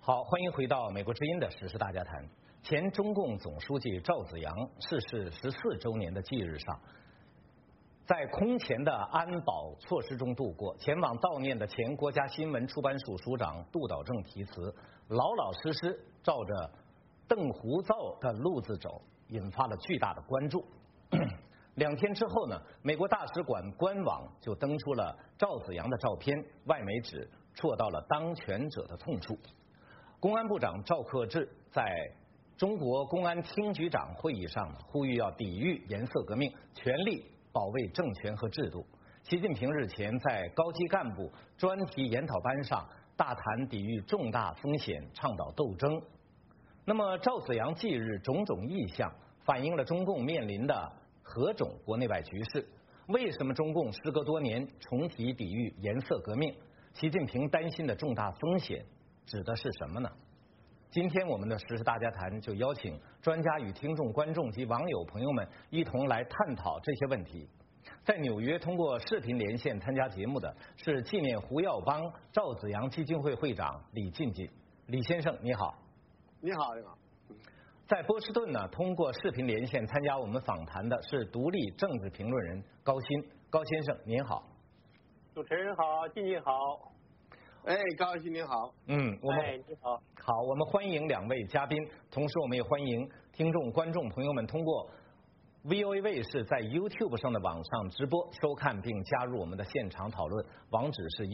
好，欢迎回到美国之音的时事大家谈。前中共总书记赵紫阳逝世14周年的忌日上，在空前的安保措施中度过。前往悼念的前国家新闻出版署署长杜导正题词，老老实实照着邓胡造的路子走，引发了巨大的关注。2天之后呢，美国大使馆官网就登出了赵紫阳的照片，外媒指戳到了当权者的痛处。公安部长赵克志在中国公安厅局长会议上呼吁要抵御颜色革命，全力保卫政权和制度。习近平日前在高级干部专题研讨班上大谈抵御重大风险，倡导斗争。那么赵紫阳忌日种种意象，反映了中共面临的何种国内外局势？为什么中共时隔多年重提抵御颜色革命？习近平担心的重大风险指的是什么呢？今天我们的时事大家谈就邀请专家与听众、观众及网友朋友们一同来探讨这些问题。在纽约通过视频连线参加节目的是纪念胡耀邦赵紫阳基金会会长李进进。李先生你好。 你好，你好。 在波士顿呢，通过视频连线参加我们访谈的是独立政治评论人高鑫。高先生您好。 主持人好，进进好。 哎，高鑫您好。 你好。 好，我们欢迎2位嘉宾，同时我们也欢迎听众、观众朋友们通过 VOA 卫视在 YouTube 上的网上直播收看并加入我们的现场讨论，网址是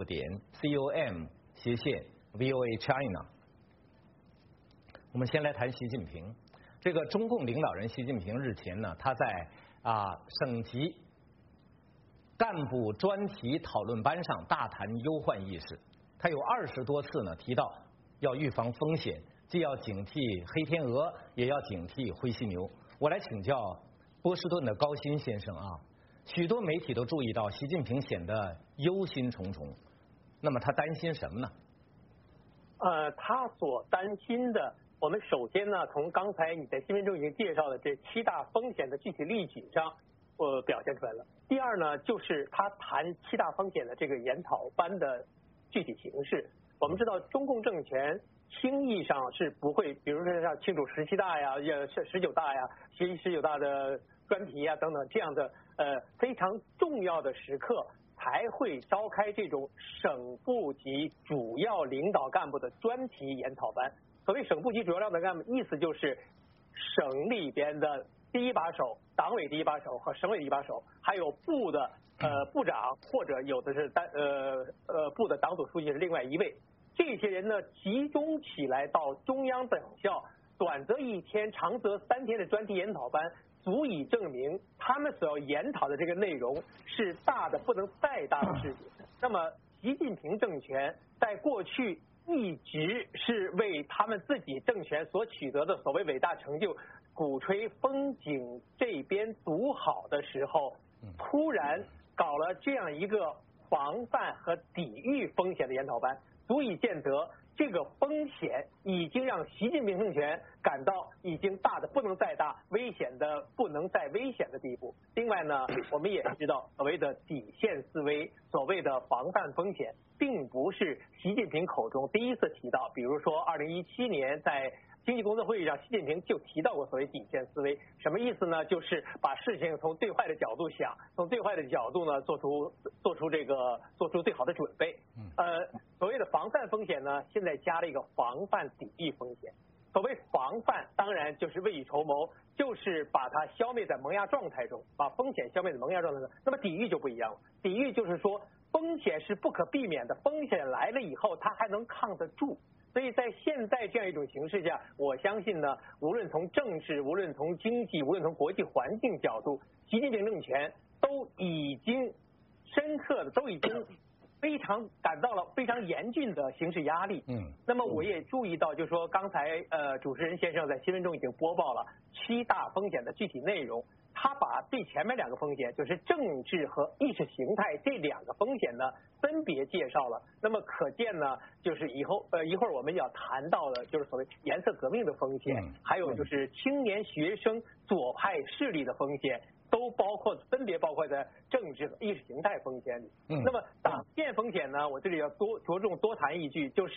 youtube.com/VOA China。我们先来谈习近平。这个中共领导人习近平日前呢，他在省级干部专题讨论班上大谈忧患意识。他有20多次呢提到要预防风险，既要警惕黑天鹅，也要警惕灰犀牛。我来请教波士顿的高鑫先生啊，许多媒体都注意到习近平显得忧心忡忡，那么他担心什么呢？ 他所担心的，我们首先呢，从刚才你在新闻中已经介绍的这7大风险的具体例举上，表现出来了。第二呢，就是他谈7大风险的这个研讨班的具体形式。我们知道，中共政权轻易上是不会，比如说像庆祝17大呀、19大呀、学习19大的专题呀等等这样的非常重要的时刻，才会召开这种省部级主要领导干部的专题研讨班。所谓省部级主要领导干部，意思就是省里边的第一把手、党委第一把手和省委第一把手，还有部的部长，或者有的是部的党组书记是另外1位。这些人呢，集中起来到中央党校，短则1天，长则3天的专题研讨班，足以证明他们所要研讨的这个内容是大的不能再大的事情。那么，习近平政权在过去一直是为他们自己政权所取得的所谓伟大成就鼓吹风景这边独好的时候，突然搞了这样一个防范和抵御风险的研讨班，足以见得这个风险已经让习近平政权感到已经大的不能再大，危险的不能再危险的地步。另外呢，我们也知道所谓的底线思维，所谓的防范风险，并不是习近平口中第一次提到。比如说2017年在经济工作会议上，习近平就提到过所谓底线思维，什么意思呢？就是把事情从最坏的角度想，从最坏的角度呢做出最好的准备。所谓的防范风险呢，现在加了一个防范抵御风险。所谓防范，当然就是未雨绸缪，就是把它消灭在萌芽状态中，把风险消灭在萌芽状态中。那么抵御就不一样了，抵御就是说风险是不可避免的，风险来了以后，它还能抗得住。所以在现在这样一种形势下，我相信呢，无论从政治、无论从经济、无论从国际环境角度，习近平政权都已经深刻的，都已经非常感到了非常严峻的形势压力。那么我也注意到，就是说刚才主持人先生在新闻中已经播报了7大风险的具体内容。他把最前面2个风险，就是政治和意识形态这2个风险呢，分别介绍了。那么可见呢，就是一会儿我们要谈到的，就是所谓颜色革命的风险，还有就是青年学生左派势力的风险，都分别包括在政治和意识形态风险里。那么党建风险呢，我这里要着重多谈一句，就是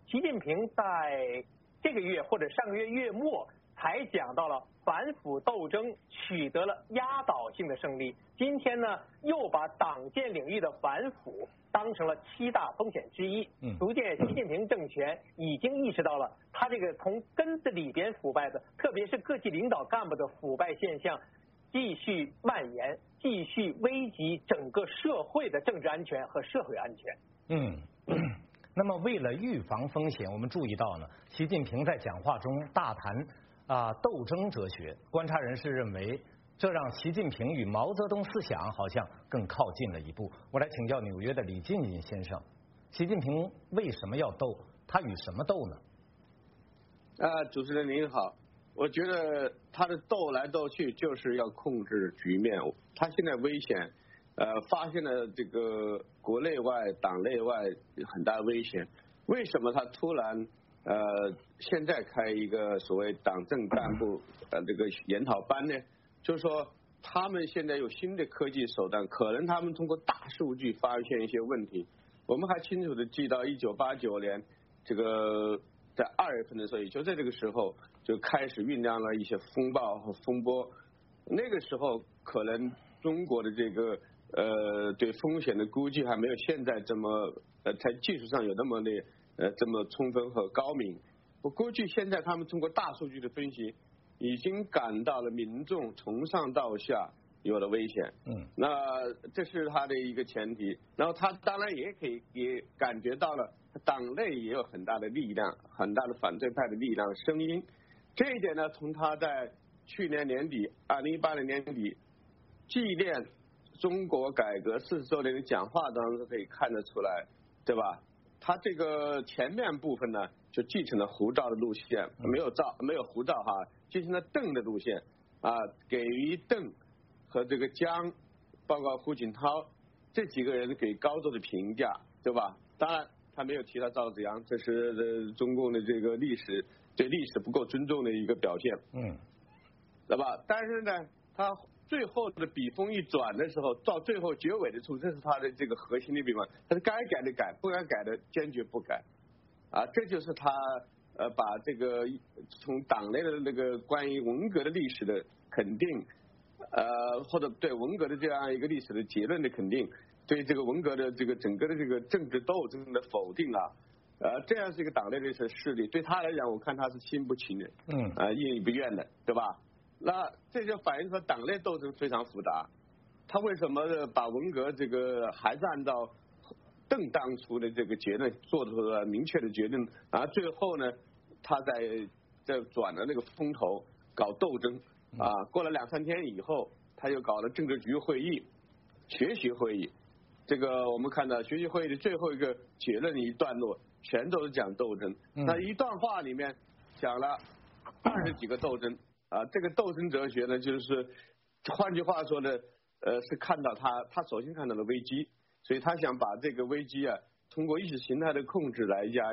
习近平在这个月或者上个月月末才讲到了反腐斗争取得了压倒性的胜利。今天呢，又把党建领域的反腐当成了7大风险之一。逐渐，习近平政权已经意识到了他这个从根子里边腐败的，特别是各级领导干部的腐败现象继续蔓延，继续危及整个社会的政治安全和社会安全。 那么为了预防风险，我们注意到呢，习近平在讲话中大谈斗争哲学。观察人士认为，这让习近平与毛泽东思想好像更靠近了一步。我来请教纽约的李进进先生，习近平为什么要斗？他与什么斗呢？ 主持人您好，我觉得他的斗来斗去就是要控制局面。他现在危险，发现了这个国内外、党内外很大的危险。为什么他突然现在开一个所谓党政干部这个研讨班呢？就是说他们现在有新的科技手段，可能他们通过大数据发现一些问题。我们还清楚的记到1989年这个在2月份的时候，也就在这个时候就开始酝酿了一些风暴和风波。那个时候可能中国的这个对风险的估计还没有现在这么在技术上有那么的这么充分和高明。我估计现在他们通过大数据的分析，已经感到了民众从上到下有了危险。那这是他的一个前提。然后他当然也感觉到了党内也有很大的力量，很大的反对派的力量声音。这一点呢，从他在去年年底2018年年底纪念中国改革40周年的讲话当中可以看得出来，对吧？他这个前面部分呢，就继承了胡赵的路线，没有胡赵哈，继承了邓的路线给予邓和这个江，包括胡锦涛这几个人给高度的评价，对吧？当然他没有提到赵紫阳，这是中共的这个对历史不够尊重的一个表现，对吧？但是呢，他最后的笔锋一转的时候，到最后结尾的处，这是他的这个核心的地方。他是该改的改，不该改的坚决不改，这就是他把这个从党内的那个关于文革的历史的肯定，或者对文革的这样一个历史的结论的肯定，对这个文革的这个整个的这个政治斗争的否定这样是一个党内的势力，对他来讲，我看他是心不情愿，意不愿的，对吧？那这就反映出党内斗争非常复杂。他为什么把文革这个还是按照邓当初的这个结论做出了明确的决定，最后呢，他在转了那个风头搞斗争过了2-3天以后，他又搞了政治局会议、学习会议。这个我们看到学习会议的最后一个结论一段落，全都是讲斗争。那一段话里面讲了20几个斗争。这个斗争哲学呢，就是换句话说呢，是看到他首先看到了危机，所以他想把这个危机通过意识形态的控制来加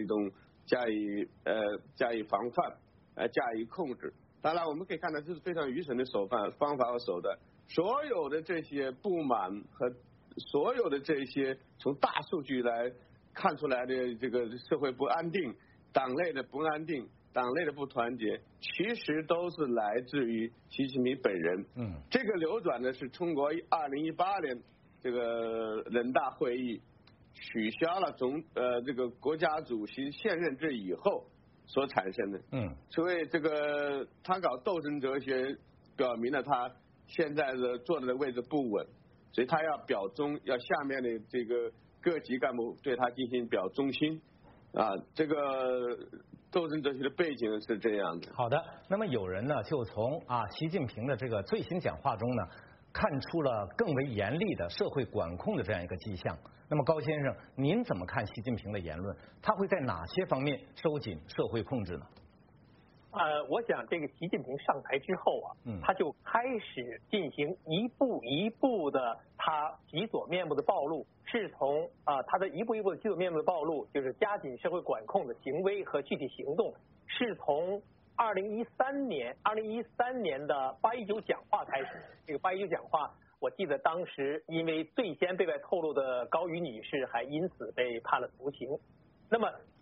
以防范，加以控制。当然，我们可以看到这是非常愚蠢的方法和手段。所有的这些不满和所有的这些从大数据来看出来的这个社会不安定、党内的不安定、党内的不团结，其实都是来自于习近平本人。这个流转呢是通过2018年这个人大会议取消了这个国家主席现任制以后所产生的。所以这个他搞斗争哲学，表明了他现在的坐的位置不稳，所以他要表忠，要下面的这个各级干部对他进行表忠心。这个斗争哲学的背景是这样的。 好的，那么有人呢就从习近平的这个最新讲话中呢，看出了更为严厉的社会管控的这样一个迹象。那么高先生，您怎么看习近平的言论？他会在哪些方面收紧社会控制呢？ 我想这个习近平上台之后他就开始进行一步一步的他极左面目的暴露，是从他的一步一步的极左面目的暴露，就是加紧社会管控的行为和具体行动，是从2013年的819讲话开始。这个819讲话，我记得当时因为最先对外透露的高瑜女士还因此被判了徒刑。那么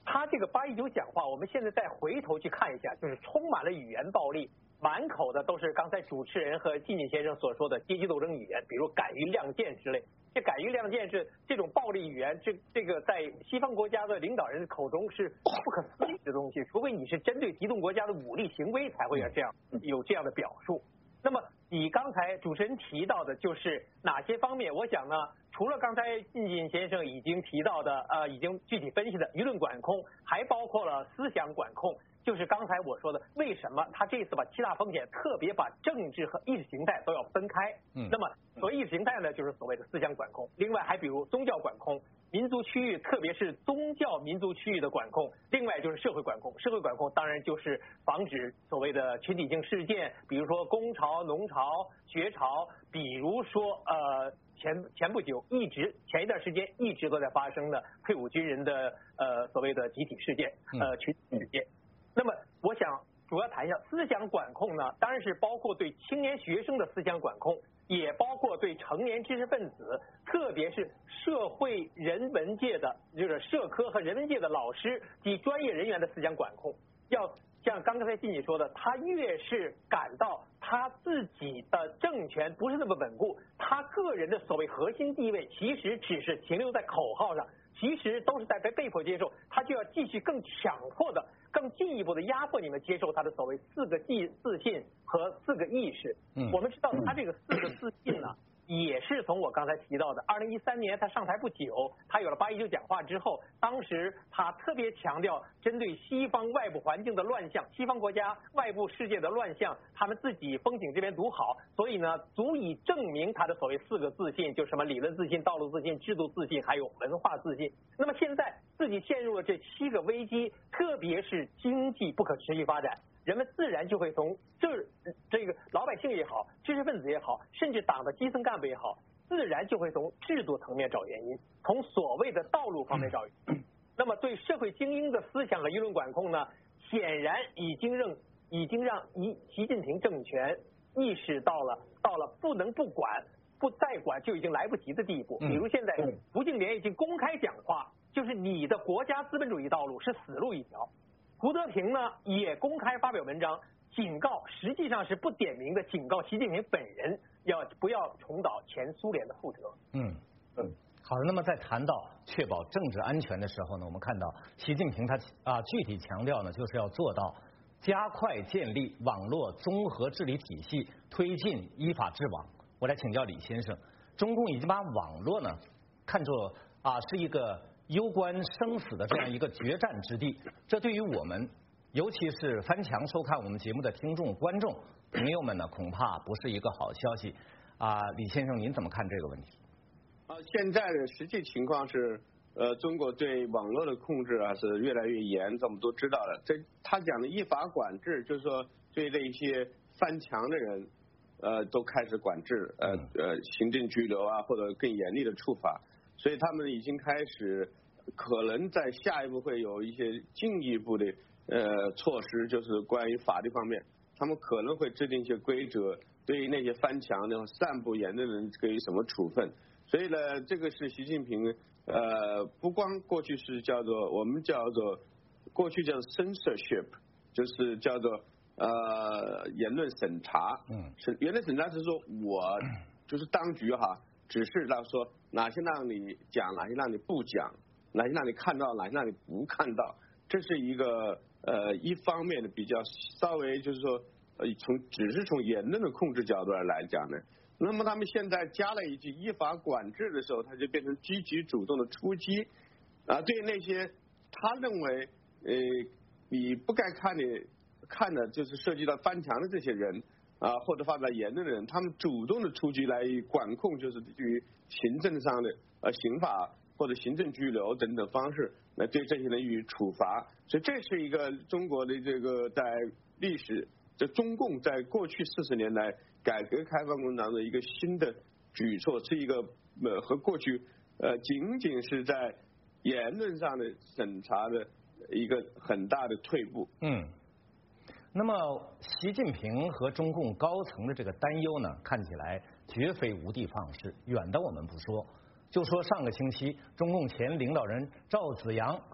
他这个819讲话，我们现在再回头去看一下，就是充满了语言暴力，满口的都是刚才主持人和季锦先生所说的阶级斗争语言，比如敢于亮剑之类。这敢于亮剑是这种暴力语言，这个在西方国家的领导人口中是不可思议的东西，除非你是针对敌对国家的武力行为才会有这样的表述。那么你刚才主持人提到的就是哪些方面？我想呢，除了刚才季锦先生已经提到的已经具体分析的舆论管控，还包括了思想管控。就是刚才我说的，为什么他这次把7大风险特别把政治和意识形态都要分开？那么所谓意识形态呢，就是所谓的思想管控。另外还比如宗教管控、民族区域，特别是宗教民族区域的管控。另外就是社会管控，社会管控当然就是防止所谓的群体性事件，比如说工潮、农潮、学潮，比如说前不久前一段时间一直都在发生的退伍军人的所谓的集体事件，群体事件。那么我想主要谈一下思想管控呢，当然是包括对青年学生的思想管控，也包括对成年知识分子，特别是社会人文界的，就是社科和人文界的老师及专业人员的思想管控。要像刚才静姐说的，他越是感到他自己的政权不是那么稳固，他个人的所谓核心地位其实只是停留在口号上，其实都是在被迫接受，他就要继续更强迫的、更进一步的压迫你们接受他的所谓4个自信和4个意识。我们知道他这个4个自信呢，也是从我刚才提到的2013年他上台不久，他有了819讲话之后，当时他特别强调针对西方外部环境的乱象，西方国家外部世界的乱象，他们自己风景这边独好，所以呢足以证明他的所谓4个自信，就什么理论自信、道路自信、制度自信还有文化自信。那么现在自己陷入了这7个危机，特别是经济不可持续发展，人们自然就会从这个老百姓也好，知识分子也好，甚至党的基层干部也好，自然就会从制度层面找原因，从所谓的道路方面找原因。那么对社会精英的思想和舆论管控呢，显然已经让习近平政权意识到了不能不管、不再管就已经来不及的地步。比如现在胡静莲已经公开讲话，就是你的国家资本主义道路是死路一条。胡德平呢也公开发表文章警告，实际上是不点名的警告习近平本人不要重蹈前苏联的覆辙。 好，那么在谈到确保政治安全的时候呢，我们看到习近平他具体强调呢，就是要做到加快建立网络综合治理体系，推进依法治网。我来请教李先生，中共已经把网络呢看作是一个攸关生死的这样一个决战之地，这对于我们尤其是翻墙收看我们节目的听众观众朋友们呢，恐怕不是一个好消息李先生您怎么看这个问题？ 现在的实际情况是中国对网络的控制是越来越严，这我们都知道了。他讲的依法管制，就是说对那些翻墙的人都开始管制，行政拘留或者更严厉的处罚。所以他们已经开始可能在下一步会有一些进一步的措施，就是关于法律方面，他们可能会制定一些规则，对于那些翻墙的散布言论的人给予什么处分。所以呢，这个是习近平不光过去是我们叫做过去叫 censorship， 就是叫做言论审查。是言论审查是说我就是当局指示到说哪些让你讲，哪些让你不讲，哪些让你看到，哪些让你不看到。这是一个一方面的比较稍微就是说只是从言论的控制角度来讲呢。那么他们现在加了一句依法管制的时候，他就变成积极主动的出击对那些他认为你不该看的就是涉及到翻墙的这些人或者发表言论的人，他们主动的出击来管控，就是对于行政上的刑法或者行政拘留等等方式来对这些人予以处罚。所以这是一个中国的这个在历史，这中共在过去40年来改革开放过程当中的一个新的举措，是一个和过去仅仅是在言论上的审查的一个很大的退步。 那么习近平和中共高层的这个担忧呢，看起来绝非无的放矢。远的我们不说，就说上个星期中共前领导人赵紫阳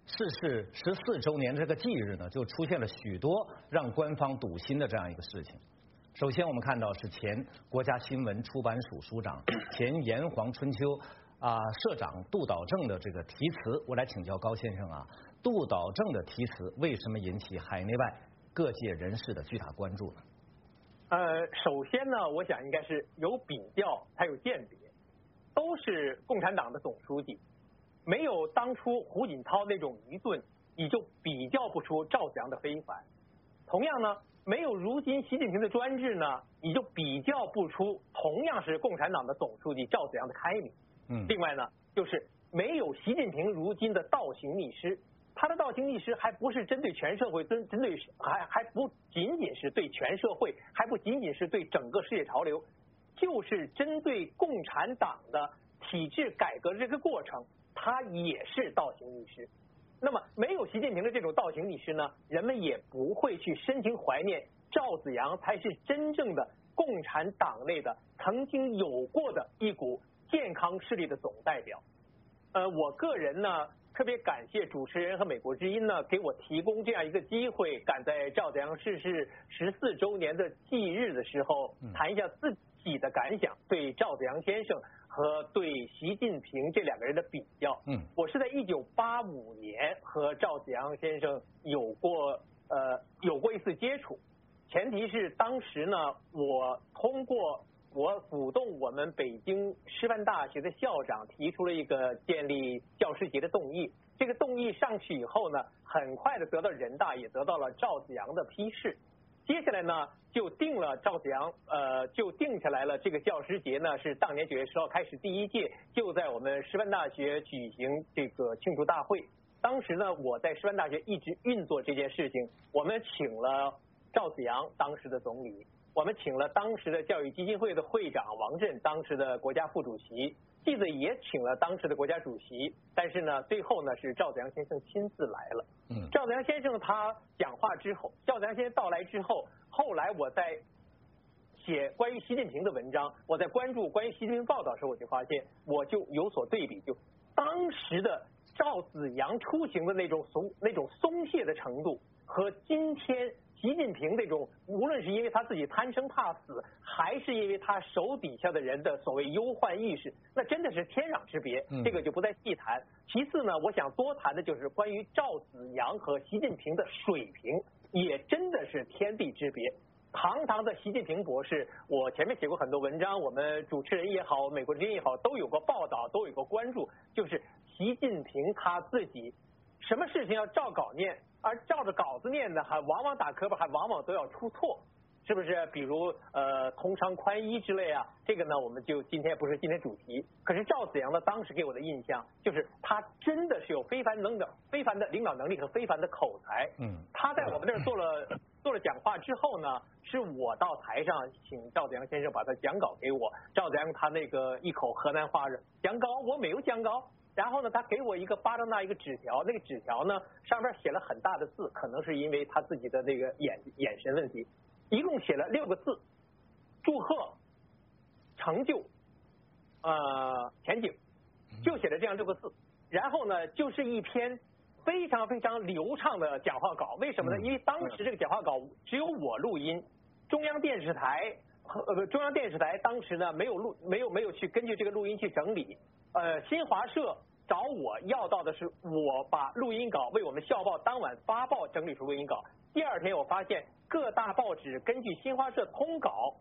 逝世14周年这个忌日呢，就出现了许多让官方堵心的这样一个事情。首先，我们看到是前国家新闻出版署署长、前炎黄春秋社长杜导正的这个题词，我来请教高先生啊，杜导正的题词为什么引起海内外各界人士的巨大关注呢？ 首先呢，我想应该是有比较才有鉴别，都是共产党的总书记，没有当初胡锦涛那种愚钝，你就比较不出赵子阳的非凡。同样呢，没有如今习近平的专制呢，你就比较不出同样是共产党的总书记赵子阳的开明。另外呢，就是没有习近平如今的倒行逆施。他的倒行逆施还不是针对全社会，针对还不仅仅是对全社会，还不仅仅是对整个世界潮流，就是针对共产党的体制改革这个过程，他也是倒行逆施。那么没有习近平的这种倒行逆施呢，人们也不会去深情怀念赵子阳才是真正的共产党内的曾经有过的一股健康势力的总代表。我个人呢，特别感谢主持人和美国之音呢，给我提供这样一个机会，赶在赵子阳逝世14周年的忌日的时候，谈一下自己的感想，对赵子阳先生和对习近平这两个人的比较。我是在1985年和赵子阳先生有过一次接触，前提是当时呢，我鼓动我们北京师范大学的校长提出了一个建立教师节的动议。这个动议上去以后呢，很快的得到人大也得到了赵子阳的批示。接下来呢，就定了赵子阳，就定下来了这个教师节呢是当年9月10号开始第一届，就在我们师范大学举行这个庆祝大会。当时呢，我在师范大学一直运作这件事情，我们请了赵子阳当时的总理。我们请了当时的教育基金会的会长王震，当时的国家副主席，记得也请了当时的国家主席，但是呢，最后呢是赵子阳先生亲自来了。赵子阳先生他讲话之后，赵子阳先生到来之后，后来我在写关于习近平的文章，我在关注关于习近平报道的时候，我就发现我就有所对比，就当时的赵子阳出行的那种松懈的程度和今天习近平那种，无论是因为他自己贪生怕死，还是因为他手底下的人的所谓忧患意识，那真的是天壤之别。这个就不再细谈。其次呢，我想多谈的就是关于赵子阳和习近平的水平，也真的是天地之别。堂堂的习近平博士，我前面写过很多文章，我们主持人也好，美国之音也好，都有过报道，都有过关注，就是习近平他自己什么事情要照稿念，而照着稿子念的还往往打磕巴，还往往都要出错，是不是？比如通商宽衣之类啊，这个呢我们就今天不是今天主题。可是赵子阳呢，当时给我的印象就是他真的是有非凡的领导能力和非凡的口才。他在我们那儿做了讲话之后呢，是我到台上请赵子阳先生把他讲稿给我。赵子阳他那个一口河南话是讲稿，我没有讲稿。然后呢，他给我一个巴掌大一个纸条，那个纸条呢上面写了很大的字，可能是因为他自己的那个眼神问题，一共写了6个字：祝贺、成就、前景，就写了这样6个字。然后呢，就是一篇非常非常流畅的讲话稿。为什么呢？因为当时这个讲话稿只有我录音，中央电视台当时呢没有去根据这个录音去整理。新华社找我要到的是我把录音稿为我们校报当晚发报整理出录音稿。第二天我发现各大报纸根据新华社通稿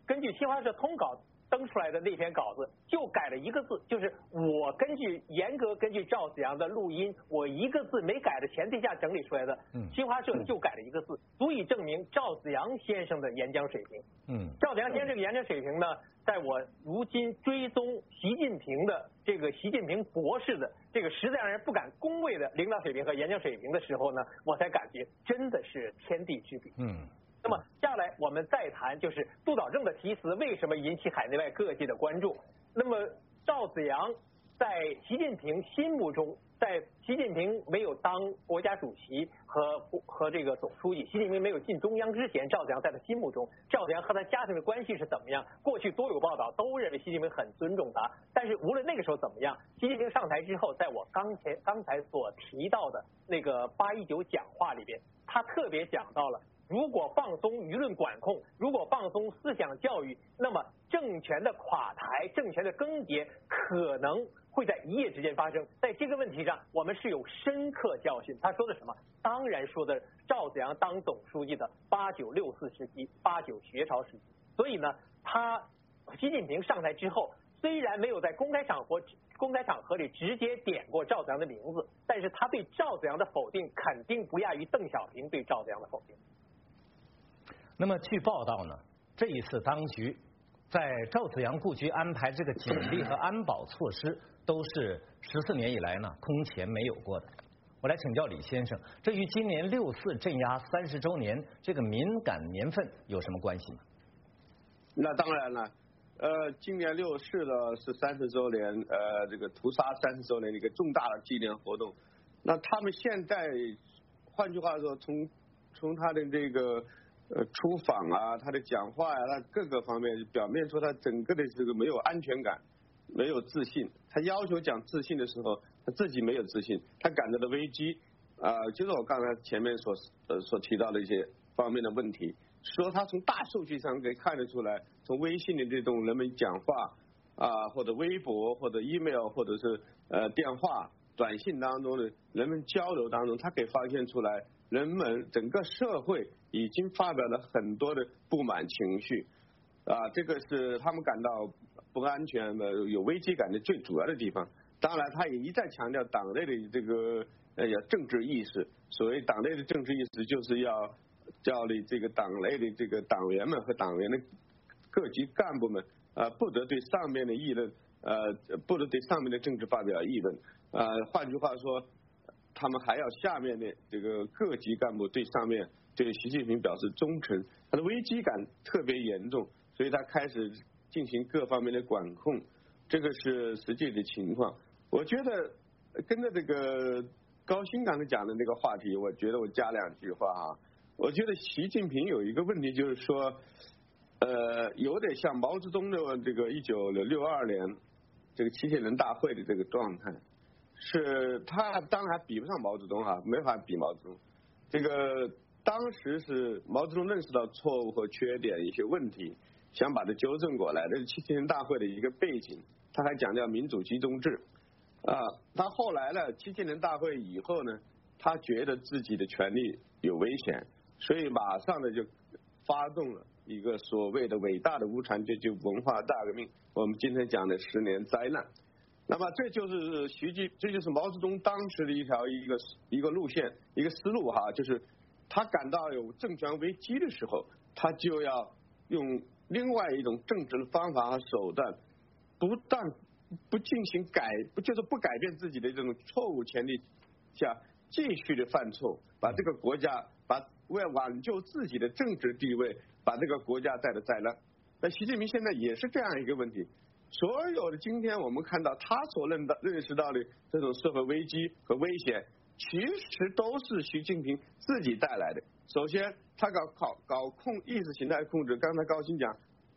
登出来的那篇稿子就改了1个字，就是我严格根据赵子阳的录音，我1个字没改的前提下整理出来的，新华社就改了1个字，足以证明赵子阳先生的演讲水平。赵子阳先生这个演讲水平呢，在我如今追踪习近平的这个习近平博士的这个实在让人不敢恭维的领导水平和演讲水平的时候呢，我才感觉真的是天地之别。那么下来我们再谈，就是杜导正的题词为什么引起海内外各界的关注。那么赵子阳在习近平心目中，在习近平没有当国家主席和这个总书记，习近平没有进中央之前，赵子阳在他心目中，赵子阳和他家庭的关系是怎么样？过去多有报道都认为习近平很尊重他，但是无论那个时候怎么样，习近平上台之后，在我刚才所提到的那个819讲话里边，他特别讲到了，如果放松舆论管控，如果放松思想教育，那么政权的垮台、政权的更迭可能会在一夜之间发生。在这个问题上，我们是有深刻教训。他说的什么？当然说的赵子阳当总书记的8964时期、89学潮时期。所以呢，习近平上台之后，虽然没有在公开场合里直接点过赵子阳的名字，但是他对赵子阳的否定肯定不亚于邓小平对赵子阳的否定。 那么据报道呢，这一次当局在赵子阳故居安排这个警力和安保措施，都是14年以来呢空前没有过的。我来请教李先生，这与今年6·4镇压30周年这个敏感年份有什么关系吗？ 那当然了，今年6·4呢是30周年，这个屠杀30周年的一个重大的纪念活动。那他们现在，换句话说，从他的这个出访啊，他的讲话呀，他各个方面表面出他整个的这个没有安全感，没有自信。他要求讲自信的时候，他自己没有自信，他感到的危机就是我刚才前面所提到的一些方面的问题。说他从大数据上可以看得出来，从微信的这种人们讲话或者微博或者 email 或者是电话短信当中的人们交流当中，他可以发现出来，人们整个社会已经发表了很多的不满情绪这个是他们感到不安全的、有危机感的最主要的地方。当然，他也一再强调党内的这个政治意识。所谓党内的政治意识，就是要教育这个党内的这个党员们和党员的各级干部们不得对上面的议论不得对上面的政治发表议论换句话说，他们还要下面的这个各级干部对上面对习近平表示忠诚。他的危机感特别严重，所以他开始进行各方面的管控，这个是实际的情况。我觉得跟着这个高鑫刚才讲的那个话题，我觉得我加2句话我觉得习近平有一个问题，就是说有点像毛泽东的这个1962年这个7届人大会的这个状态，是他当然比不上毛泽东没法比毛泽东。这个当时是毛泽东认识到错误和缺点一些问题，想把它纠正过来，这是7届人大会的一个背景。他还强调民主集中制他后来呢7届人大会以后呢，他觉得自己的权利有危险，所以马上呢就发动了一个所谓的伟大的无产阶级文化大革命，我们今天讲的10年灾难。那么这就是毛泽东当时的一个路线一个思路就是他感到有政权危机的时候，他就要用另外一种政治的方法和手段，不进行就是不改变自己的这种错误前提下继续的犯错，把这个国家为了挽救自己的政治地位，把这个国家带到灾难。那习近平现在也是这样一个问题，所有的今天我们看到他所认识到的这种社会危机和危险，其实都是习近平自己带来的。首先他搞意识形态控制，刚才高鑫讲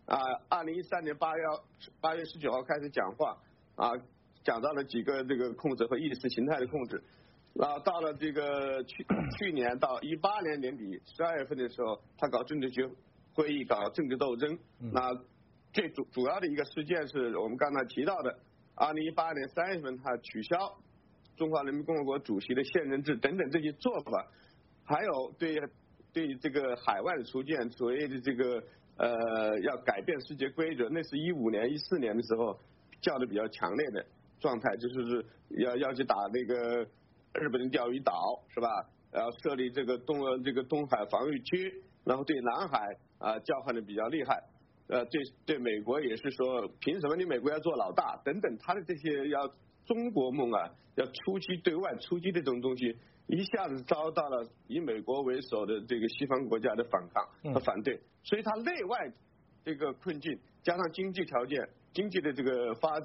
2013年8月19号开始讲话讲到了几个这个控制和意识形态的控制，然后到了这个去年到18年年底12月份的时候，他搞政治局会议，搞政治斗争。那最主要的一个事件是我们刚才提到的2018年3月份他取消中华人民共和国主席的现任制等等这些做法，还有对这个海外的出现所谓的这个要改变世界规则，那是15年14年的时候叫的比较强烈的状态，就是要去打那个日本的钓鱼岛是吧？然后设立这个东海防御区，然后对南海叫唤的比较厉害。对美国也是说，凭什么你美国要做老大等等，他的这些要中国梦要对外出击的这种东西，一下子遭到了以美国为首的这个西方国家的反抗和反对，所以他内外这个困境加上经济条件、经济的这个发展，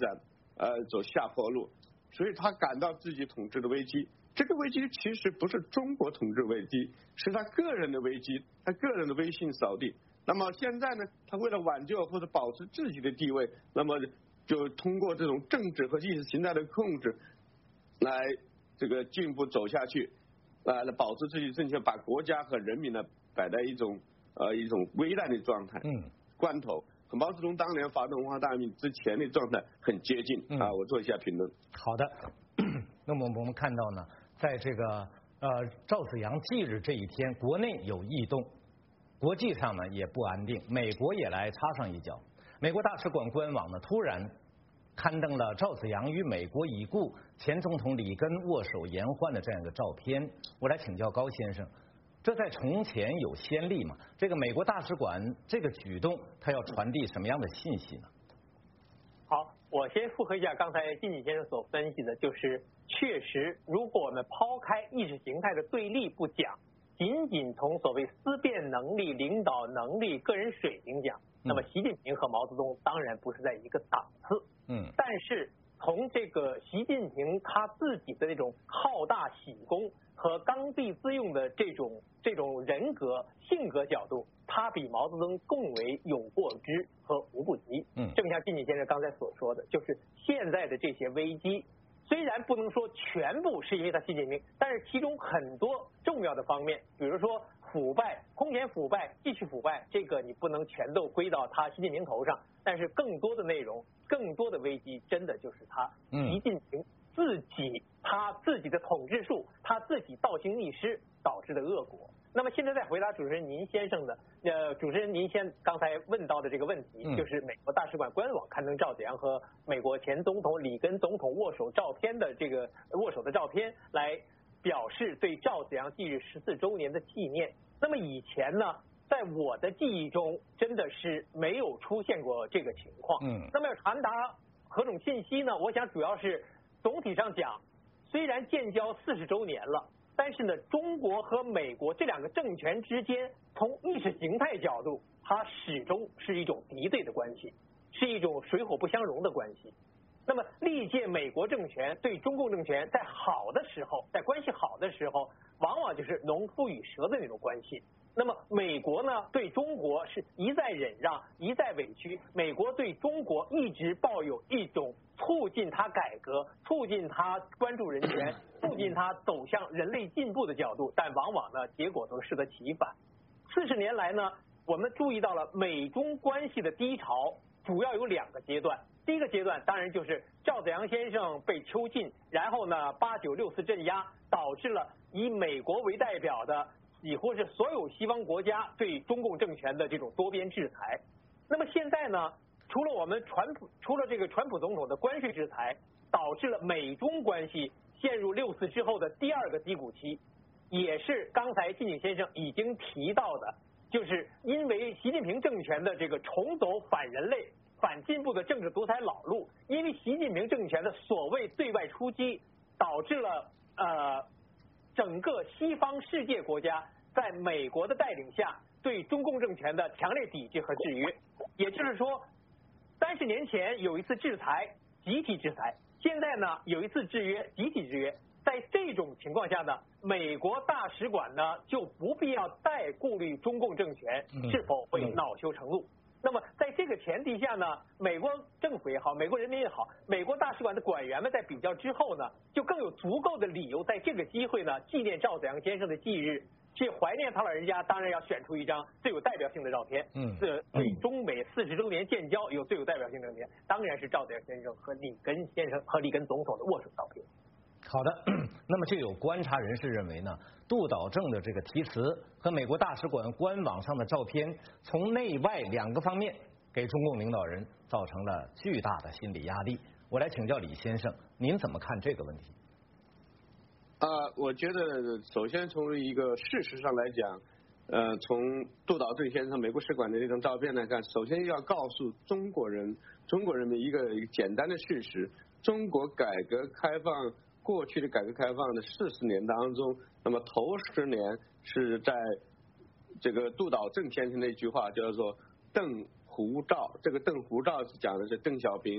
走下坡路，所以他感到自己统治的危机。这个危机其实不是中国统治危机，是他个人的危机，他个人的威信扫地。那么现在呢，他为了挽救或者保持自己的地位，那么就通过这种政治和意识形态的控制，来这个进一步走下去，来保持自己政权，把国家和人民呢摆在一种危难的状态。关头和毛泽东当年发动文化大革命之前的状态很接近啊。我做一下评论。 好的，那么我们看到呢，在这个赵紫阳忌日这一天，国内有异动，国际上呢也不安定，美国也来插上一脚。美国大使馆官网呢突然刊登了赵紫阳与美国已故前总统里根握手言欢的这样一个照片。我来请教高先生，这在从前有先例吗？这个美国大使馆这个举动，它要传递什么样的信息呢？ 好，我先复核一下刚才金锦先生所分析的，就是确实，如果我们抛开意识形态的对立不讲，仅仅从所谓思辨能力、领导能力、个人水平讲，那么习近平和毛泽东当然不是在一个档次。但是从这个习近平他自己的那种好大喜功和刚愎自用的这种人格性格角度，他比毛泽东更为有过之和无不及。正像金锦先生刚才所说的，就是现在的这些危机，虽然不能说全部是因为他习近平，但是其中很多重要的方面，比如说腐败、空前腐败、继续腐败，这个你不能全都归到他习近平头上，但是更多的内容、更多的危机，真的就是他习近平他自己的统治术，他自己倒行逆施导致的恶果。那么现在再回答主持人您先生的主持人您刚才问到的这个问题，就是美国大使馆官网刊登赵紫阳和美国前总统里根总统握手照片的这个握手的照片，来表示对赵紫阳忌日14周年的纪念。那么以前呢，在我的记忆中真的是没有出现过这个情况。那么要传达何种信息呢？我想主要是总体上讲，虽然建交40周年了，但是呢，中国和美国这两个政权之间，从意识形态角度，它始终是一种敌对的关系，是一种水火不相容的关系。那么历届美国政权对中共政权在好的时候，在关系好的时候，往往就是农夫与蛇的那种关系。那么美国呢，对中国是一再忍让，一再委屈。美国对中国一直抱有一种促进它改革、促进它关注人权、促进它走向人类进步的角度，但往往呢，结果都适得其反。40年来呢，我们注意到了美中关系的低潮，主要有2个阶段。第一个阶段当然就是赵紫阳先生被囚禁，然后呢8964镇压，导致了以美国为代表的几乎是所有西方国家对中共政权的这种多边制裁。那么现在呢，除了这个川普总统的关税制裁，导致了美中关系陷入64之后的第2个低谷期，也是刚才金井先生已经提到的，就是因为习近平政权的这个重走反人类、反进步的政治独裁老路，因为习近平政权的所谓对外出击，导致了整个西方世界国家在美国的带领下对中共政权的强烈抵制和制约。也就是说，30年前有一次制裁，集体制裁，现在呢有一次制约，集体制约。在这种情况下呢，美国大使馆呢就不必要再顾虑中共政权是否会恼羞成怒。那么在这个前提下呢，美国政府也好，美国人民也好，美国大使馆的馆员们在比较之后呢，就更有足够的理由在这个机会呢纪念赵紫阳先生的忌日，去怀念他老人家，当然要选出一张最有代表性的照片。对中美40周年建交有最有代表性的照片，当然是赵紫阳先生和里根先生和里根总统的握手照片。 好的，那么就有观察人士认为呢，杜导正的这个题词和美国大使馆官网上的照片，从内外2个方面给中共领导人造成了巨大的心理压力。我来请教李先生，您怎么看这个问题？ 我觉得首先从一个事实上来讲，从杜导正先生美国使馆的这张照片来看，首先要告诉中国人民一个简单的事实：中国改革开放。过去的改革开放的40年当中，那么头10年是在这个杜导正先生的一句话叫做邓胡赵，这个邓胡赵是讲的是邓小平、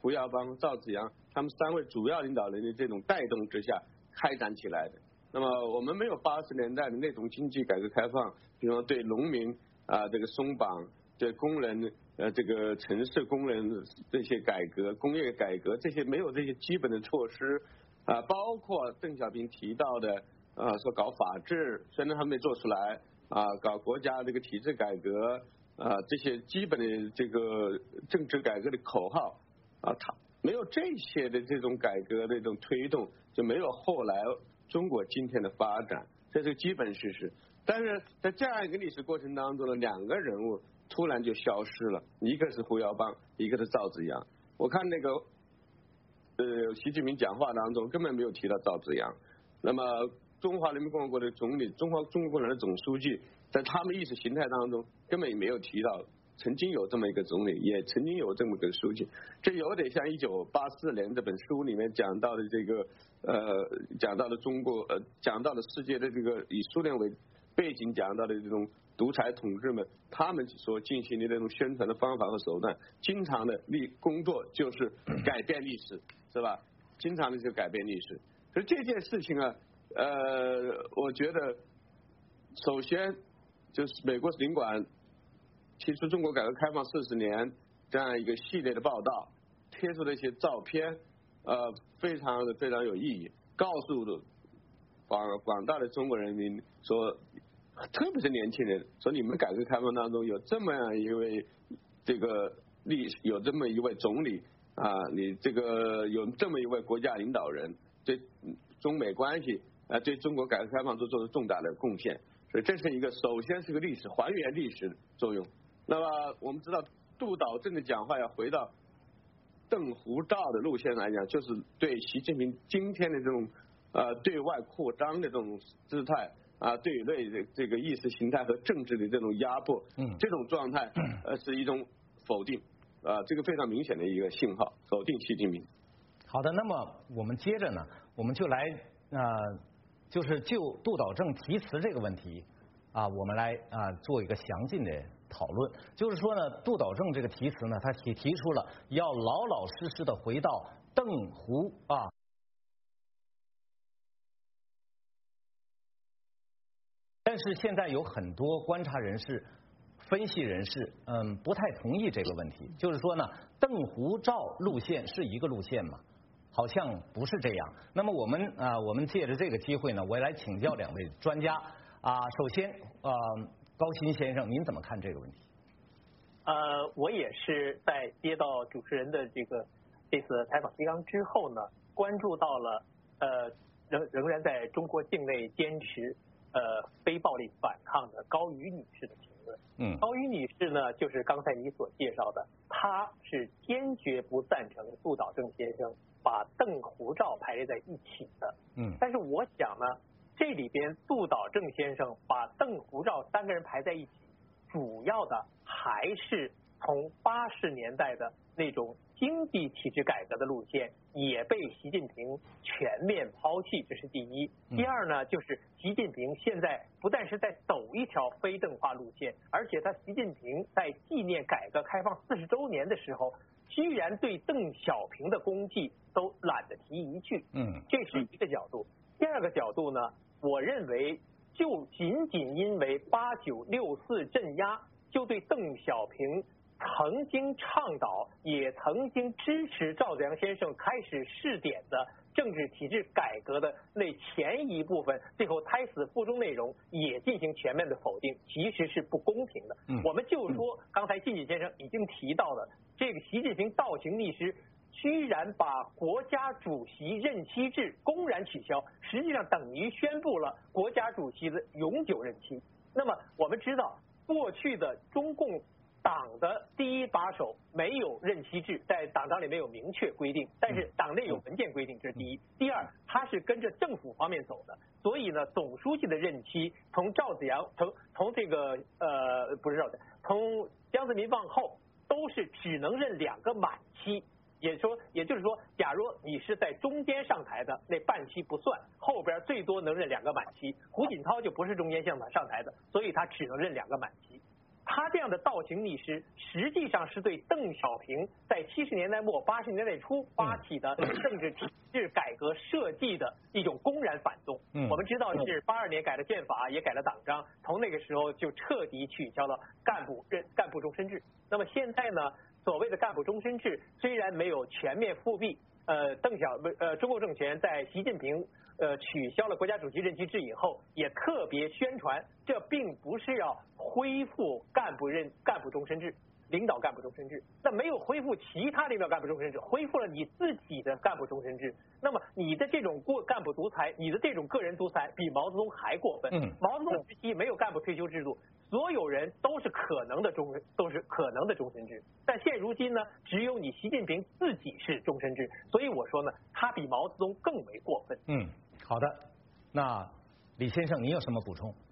胡耀邦、赵紫阳他们3位主要领导人的这种带动之下开展起来的。那么我们没有80年代的那种经济改革开放，比方对农民这个松绑，对工人这个城市工人这些改革、工业改革这些没有这些基本的措施包括邓小平提到的说搞法治，虽然他没做出来搞国家这个体制改革这些基本的这个政治改革的口号他没有这些的这种改革的这种推动，就没有后来中国今天的发展，这是基本事实。但是在这样一个历史过程当中呢，2个人物突然就消失了，一个是胡耀邦，一个是赵紫阳。我看那个习近平讲话当中根本没有提到赵紫阳。那么中华人民共和国的总理，中国共产党的总书记，在他们意识形态当中根本也没有提到曾经有这么一个总理，也曾经有这么个书记。这有点像1984年这本书里面讲到的这个讲到的中国讲到的世界的这个以苏联为背景讲到的这种独裁统治们，他们所进行的这种宣传的方法和手段，经常的工作就是改变历史，是吧？经常的就改变历史。所以这件事情我觉得首先就是美国领馆提出中国改革开放40年这样一个系列的报道，贴出的一些照片，非常有意义，告诉广大的中国人民说，特别是年轻人说，你们改革开放当中有这么样一位有这么一位总理你这个有这么一位国家领导人，对中美关系对中国改革开放做出重大的贡献，所以这是一个首先是个历史还原历史的作用。那么我们知道杜导正的讲话要回到邓胡赵的路线来讲，就是对习近平今天的这种对外扩张的这种姿态对内这个意识形态和政治的这种压迫，这种状态是一种否定这个非常明显的一个信号，否定习近平。 好的，那么我们接着呢，我们就来就是就杜导正题词这个问题我们来做一个详尽的讨论。就是说呢，杜导正这个题词呢，他提出了要老老实实的回到邓胡但是现在有很多观察人士、分析人士，不太同意这个问题。就是说呢，邓胡赵路线是一个路线吗？好像不是这样。那么我们借着这个机会呢，我也来请教2位专家首先高鑫先生，您怎么看这个问题？ 我也是在接到主持人的这次采访提纲之后呢，关注到了仍然在中国境内坚持非暴力反抗的高瑜女士的评论。高瑜女士呢，就是刚才你所介绍的，她是坚决不赞成杜导正先生把邓胡赵排列在一起的。但是我想呢，这里边杜导正先生把邓胡赵3个人排在一起，主要的还是从80年代的那种经济体制改革的路线也被习近平全面抛弃，这是第一。第二呢，就是习近平现在不但是在走一条非邓化路线，而且习近平在纪念改革开放40周年的时候，居然对邓小平的功绩都懒得提一句。这是一个角度。第二个角度呢，我认为就仅仅因为8964镇压，就对邓小平曾经倡导也曾经支持赵紫阳先生开始试点的政治体制改革的那前一部分，最后胎死腹中内容也进行全面的否定，其实是不公平的。我们就说刚才靳先生已经提到了，这个习近平倒行逆施，居然把国家主席任期制公然取消，实际上等于宣布了国家主席的永久任期。那么我们知道，过去的中共党的第一把手没有任期制，在党章里没有明确规定，但是党内有文件规定，这是第一。第二，他是跟着政府方面走的，所以呢，总书记的任期从赵紫阳从这个不是赵紫阳，从江泽民往后都是只能任2个满期。也就是说，假如你是在中间上台的，那半期不算，后边最多能任2个满期。胡锦涛就不是中间上台的，所以他只能任2个满期。 他这样的倒行逆施，实际上是对邓小平在70年代末80年代初发起的政治体制改革设计的一种公然反动。我们知道是82年改了宪法，也改了党章，从那个时候就彻底取消了干部终身制。那么现在呢，所谓的干部终身制虽然没有全面复辟，中共政权在习近平取消了国家主席任期制以后，也特别宣传，这并不是要恢复干部终身制，领导干部终身制。那没有恢复其他领导干部终身制，恢复了你自己的干部终身制。那么你的这种干部独裁，你的这种个人独裁，比毛泽东还过分。毛泽东时期没有干部退休制度，所有人都是可能的终身制。但现如今呢，只有你习近平自己是终身制，所以我说呢，他比毛泽东更为过分。 好的，那李先生，您有什么补充？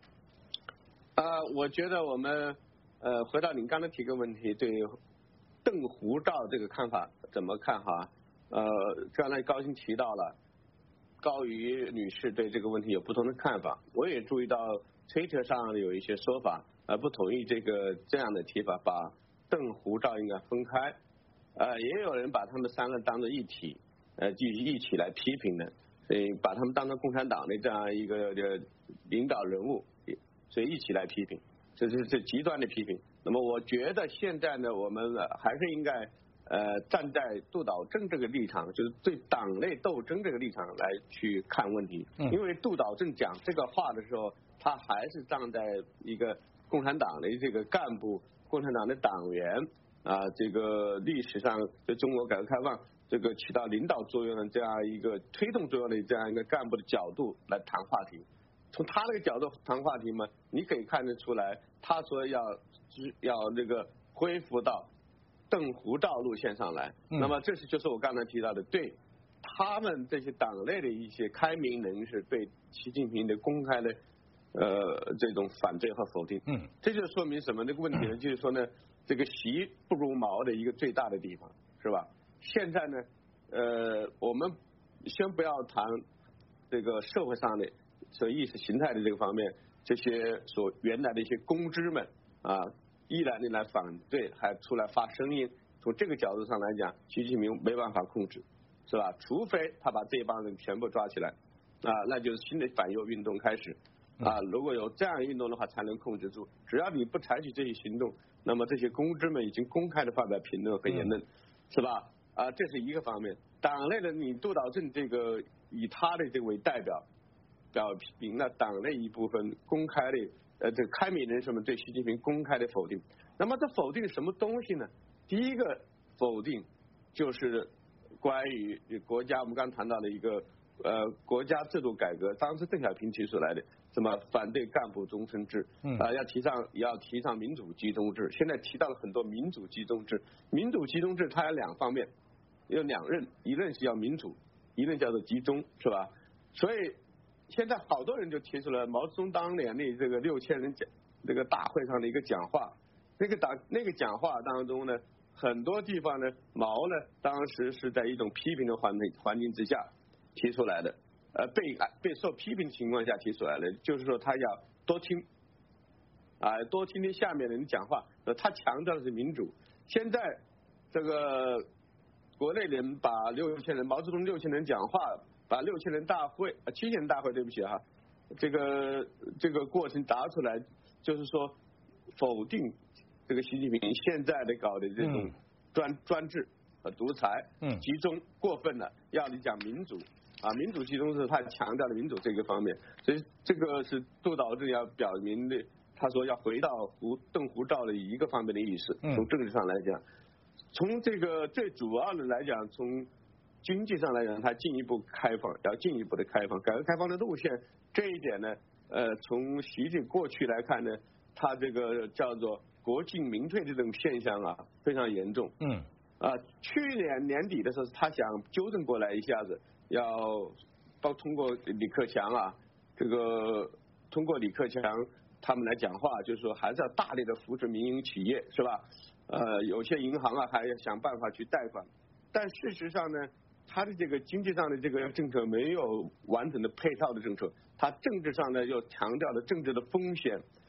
我觉得我们回到您刚才提个问题，对邓胡赵这个看法怎么看哈？刚才高鑫提到了高瑜女士对这个问题有不同的看法，我也注意到推特上有一些说法不同意这样的提法，把邓胡赵应该分开，也有人把他们三个当作一体，一起来批评的，所以把他们当成共产党的这样一个领导人物，所以一起来批评，这是极端的批评。那么我觉得现在呢，我们还是应该站在杜导正这个立场，就是对党内斗争这个立场来去看问题。因为杜导正讲这个话的时候，他还是站在一个共产党的这个干部、共产党的党员这个历史上对中国改革开放这个起到领导作用的这样一个推动作用的这样一个干部的角度来谈话题。从他那个角度谈话题嘛，你可以看得出来，他说要这个恢复到邓胡赵路线上来。那么这就是我刚才提到的，对他们这些党内的一些开明人士对习近平的公开的这种反对和否定。这就说明什么？这个问题呢，就是说呢，这个习不如毛的一个最大的地方，是吧？现在呢，我们先不要谈这个社会上的所意识形态的这个方面，这些所原来的一些公知们依然的来反对，还出来发声音。从这个角度上来讲，习近平没办法控制，是吧？除非他把这帮人全部抓起来那就是新的反右运动开始如果有这样运动的话，才能控制住。只要你不采取这些行动，那么这些公知们已经公开的发表评论和言论，是吧？这是一个方面。党内的你杜导正这个以他的这为代表明了党内一部分公开的这个开明人士们对习近平公开的否定。那么这否定什么东西呢？第一个否定就是关于国家，我们刚谈到的一个国家制度改革，当时邓小平提出来的，什么反对干部终身制，要提倡民主集中制。现在提到了很多民主集中制，民主集中制它有两方面，有两任，一任是要民主，一任叫做集中，是吧？所以现在好多人就提出了毛泽东当年的这个6000人这个大会上的一个讲话，那个讲话当中呢，很多地方呢，毛呢当时是在一种批评的环境之下提出来的，被受批评的情况下提出来的，就是说他要多听多听听下面的人讲话，他强调的是民主。现在这个国内人把6000人毛泽东6000人讲话，把7000人大会7000人大会对不起这个过程答出来，就是说否定这个习近平现在的搞的这种专制和独裁集中过分了，要你讲民主民主集中是他强调的民主这个方面，所以这个是杜导正要表明的，他说要回到邓胡赵的一个方面的意思。从政治上来讲，从这个最主要的来讲，从经济上来讲，它进一步开放，要进一步的开放，改革开放的路线这一点呢，从习近过去来看呢，他这个叫做国进民退这种现象非常严重。去年年底的时候，他想纠正过来一下子，要通过李克强通过李克强他们来讲话，就是说还是要大力的扶持民营企业，是吧？有些银行还要想办法去贷款，但事实上呢，他的这个经济上的这个政策没有完整的配套的政策，他政治上呢又强调了政治的风险，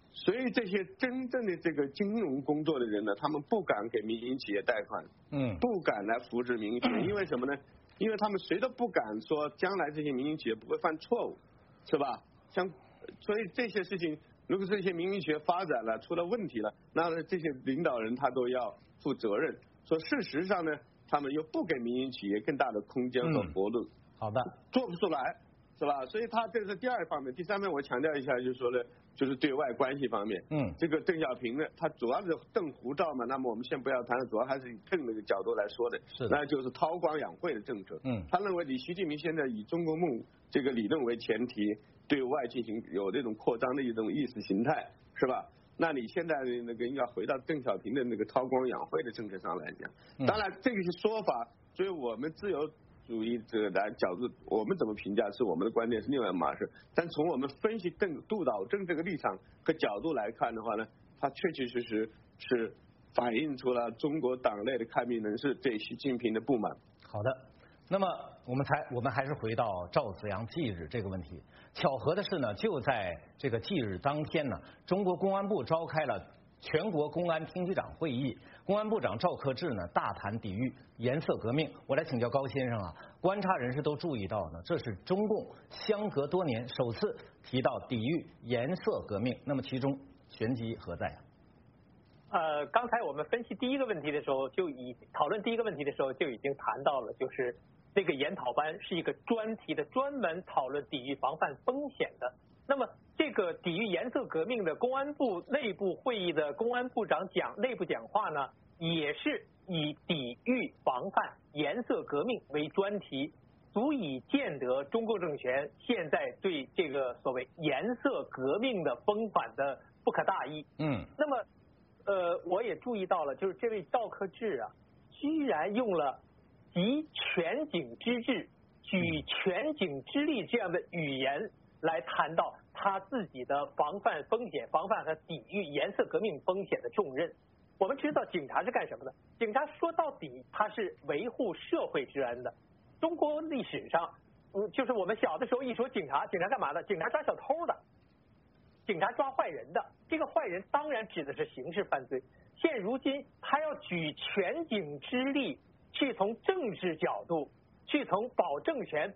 所以这些真正的这个金融工作的人呢，他们不敢给民营企业贷款，不敢来扶持民营企业，因为什么呢？因为他们谁都不敢说将来这些民营企业不会犯错误，是吧？所以这些事情，如果这些民营企业发展了出了问题了，那这些领导人他都要负责任。说事实上呢，他们又不给民营企业更大的空间和活路， 好的， 做不出来。是吧？所以他这是第二方面，第三面我强调一下，就是说呢，就是对外关系方面。这个邓小平呢，他主要是邓胡赵嘛，那么我们先不要谈，主要还是以邓那个角度来说的，那就是韬光养晦的政策。他认为以习近平现在以中国梦这个理论为前提，对外进行有这种扩张的一种意识形态，是吧？那你现在那个应该回到邓小平的那个韬光养晦的政策上来讲。当然，这个说法，所以我们自由主义者的角度，我们怎么评价是我们的观点是另外一码事。但从我们分析杜导正这个立场和角度来看的话呢，它确确实实是反映出了中国党内的开明人士对习近平的不满。 好的，那么我们还是回到赵紫阳忌日这个问题。巧合的是呢，就在这个忌日当天呢，中国公安部召开了全国公安厅级长会议，公安部长赵克志呢大谈抵御颜色革命。我来请教高先生啊，观察人士都注意到呢，这是中共相隔多年首次提到抵御颜色革命，那么其中玄机何在啊？ 刚才我们分析第一个问题的时候，讨论第一个问题的时候就已经谈到了，就是这个研讨班是一个专题的，专门讨论抵御防范风险的。那么这个抵御颜色革命的公安部内部会议的公安部长内部讲话呢，也是以抵御防范颜色革命为专题，足以见得中共政权现在对这个所谓颜色革命的风范的不可大意。那么我也注意到了，就是这位赵克志啊，居然用了集全景之智、举全景之力这样的语言来谈到他自己的防范风险、防范和抵御颜色革命风险的重任。我们知道警察是干什么的？警察说到底他是维护社会治安的。中国历史上，就是我们小的时候一说警察干嘛的？警察抓小偷的，警察抓坏人的。这个坏人当然指的是刑事犯罪。现如今他要举全景之力去从政治角度，去从保政权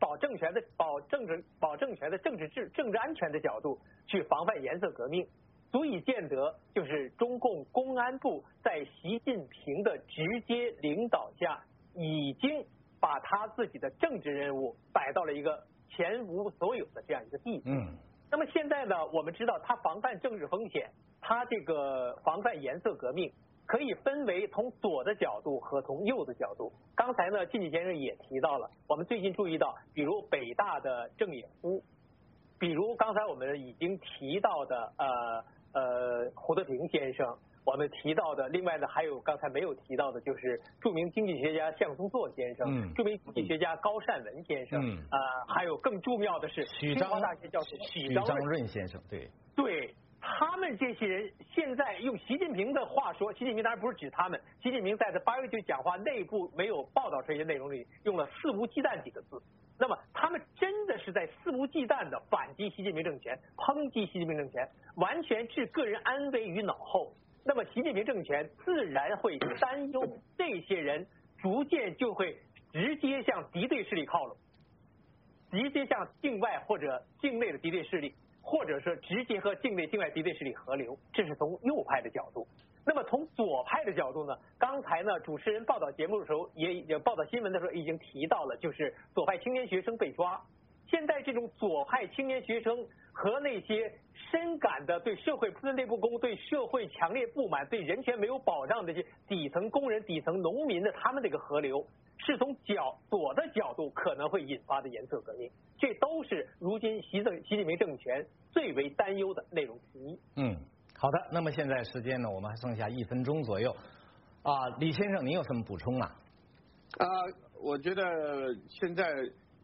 的政治安全的角度去防范颜色革命，足以见得就是中共公安部在习近平的直接领导下，已经把他自己的政治任务摆到了一个前无所有的这样一个地步。那么现在呢，我们知道他防范政治风险，他这个防范颜色革命可以分为从左的角度和从右的角度。刚才呢，晋喜先生也提到了，我们最近注意到，比如北大的郑也夫，比如刚才我们已经提到的胡德平先生，我们提到的另外呢还有刚才没有提到的，就是著名经济学家向松作先生，著名经济学家高善文先生，还有更重要的是清华大学教授许章润先生， 对。他们这些人现在用习近平的话说，习近平当然不是指他们，习近平在他8月9讲话内部没有报道这些内容里用了肆无忌惮几个字。那么他们真的是在肆无忌惮的反击习近平政权，抨击习近平政权，完全置个人安危于脑后。那么习近平政权自然会担忧这些人逐渐就会直接向敌对势力靠拢，直接向境外或者境内的敌对势力，或者说直接和境内境外敌对势力合流，这是从右派的角度。那么从左派的角度呢，刚才呢主持人报道节目的时候也报道新闻的时候已经提到了，就是左派青年学生被抓。现在这种左派青年学生和那些深感的对社会分配不公、对社会强烈不满、对人权没有保障的这些底层工人、底层农民的他们这个河流，是从左的角度可能会引发的颜色革命。这都是如今习近平政权最为担忧的内容之一。 好的，那么现在时间呢，我们还剩下1分钟左右啊，李先生您有什么补充啊？ 我觉得现在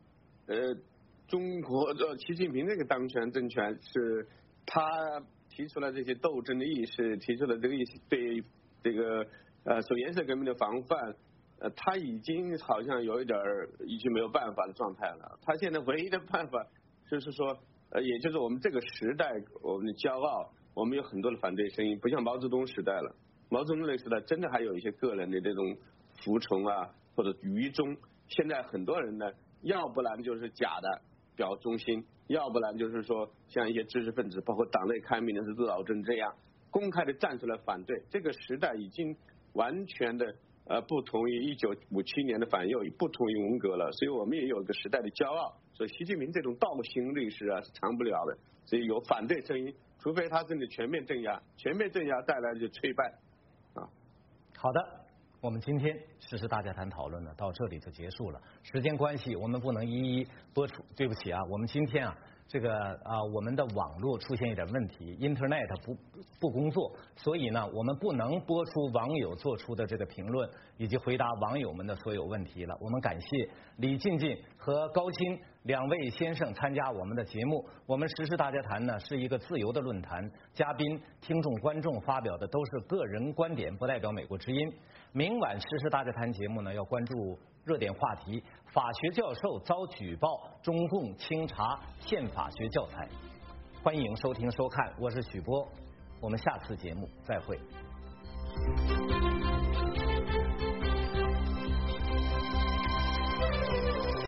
中国的习近平这个当权政权是他提出了这些斗争的意识，提出了这个意识对这个所颜色革命的防范，他已经好像有一点已经没有办法的状态了。他现在唯一的办法就是说，也就是我们这个时代我们的骄傲， 我们有很多的反对声音，不像毛泽东时代了。毛泽东那个时代真的还有一些个人的这种服从啊，或者愚忠。现在很多人呢，要不然就是假的表忠心，要不然就是说像一些知识分子，包括党内开明的是杜老正这样，公开的站出来反对。这个时代已经完全的不同于1957年的反右，不同于文革了。所以我们也有一个时代的骄傲。所以习近平这种倒行逆施啊是长不了的。所以有反对声音，除非他真的全面镇压，全面镇压带来的就挫败啊。 好的，我们今天时事大家谈讨论呢到这里就结束了。时间关系，我们不能一一播出，对不起啊，我们今天啊我们的网络出现一点问题 ，Internet 不工作，所以呢，我们不能播出网友做出的这个评论以及回答网友们的所有问题了。我们感谢李静静和高鑫两位先生参加我们的节目。我们时事大家谈呢是一个自由的论坛，嘉宾、听众、观众发表的都是个人观点，不代表美国之音。明晚时事大家谈节目呢要关注热点话题：法学教授遭举报中共清查宪法学教材。欢迎收听收看，我是许波，我们下次节目再会。